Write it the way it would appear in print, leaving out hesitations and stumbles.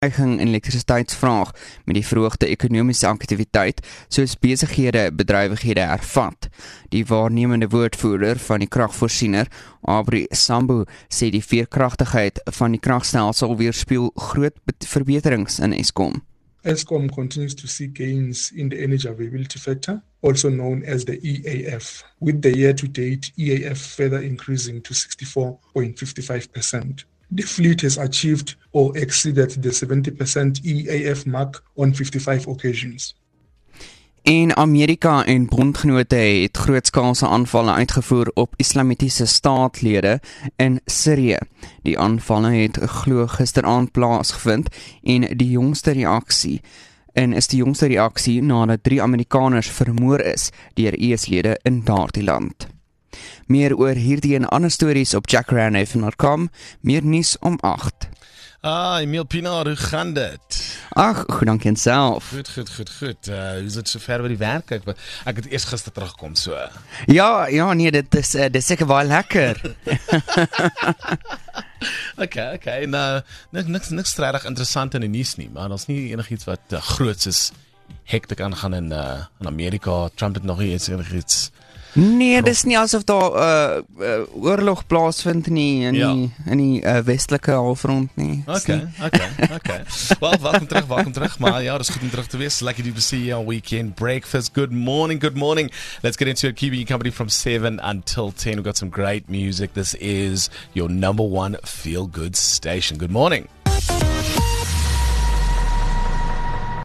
stygings in elektrisiteitsvraag met die verhoogde ekonomiese aktiwiteit soos besighede bedrywighede hervat. Die waarnemende woordvoerder van die kragvoorsiener, Aubrey Sambu, sê die veerkragtigheid van die kragstelsel weerspieël groot verbeterings in Eskom. Eskom continues to see gains in the energy availability factor, also known as the EAF, with the year-to-date EAF further increasing to 64.55%. The fleet has achieved or exceeded the 70% EAF mark on 55 occasions. En Amerika en bondgenote het grootskaalse aanvalle uitgevoer op islamitiese staatlede in Sirië. Die aanvalle het glo gisteraand plaasgevind en is die jongste reaksie nadat 3 Amerikaners vermoor is deur IS-lede in daardie land. Meer oor hierdie en ander stories op jackrandhaven.com, meer nuus om 8. Emil Pinaar, hoe gaan dit? Ag, goed dankie en self. Goed. Hoe is dit so ver by die werk? Ek het eers gister teruggekom, so. Ja, nee, dit is seker baie lekker. Okay, en niks regtig interessant in die nuus nie, maar daar's nie enigiets wat groots is hektiek aangaan in Amerika. Trump het nog nie iets. Nee, dis nie asof daar oorlog plaasvind nie in die westelike halfrond nie. Okay. Wel, welkom terug. Maar ja, dis goed om terug te wees. Lekker die see on weekend breakfast. Good morning. Let's get into it. Keeping you company from 7 until 10. We've got some great music. This is your number one feel-good station. Good morning.